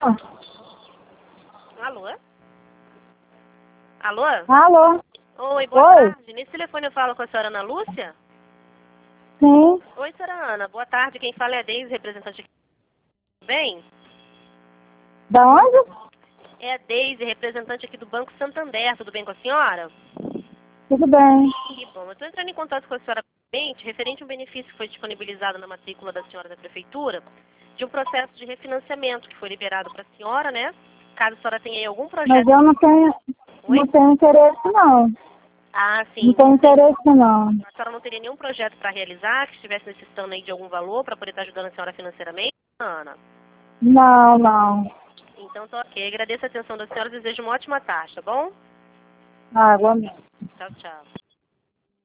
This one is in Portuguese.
Alô? Alô? Alô? Oi, boa Oi? tarde. Nesse telefone eu falo com a senhora Ana Lúcia? Sim. Oi, senhora Ana. Boa tarde. Quem fala é a Deise, representante aqui. Tudo bem? Da onde? É a Deise, representante aqui do Banco Santander. Tudo bem com a senhora? Tudo bem. Que bom. Eu estou entrando em contato com a senhora referente a um benefício que foi disponibilizado na matrícula da senhora da Prefeitura, de um processo de refinanciamento que foi liberado para a senhora, né? Caso a senhora tenha aí algum Mas projeto... eu não Oi? tenho interesse, não. Ah, Não sim. tenho interesse, não. A senhora não teria nenhum projeto para realizar, que estivesse necessitando aí de algum valor para poder estar ajudando a senhora financeiramente, Ana? Não, não. Então, tô ok. Agradeço a atenção da senhora e desejo uma ótima tarde, tá bom? Água. Tchau, tchau.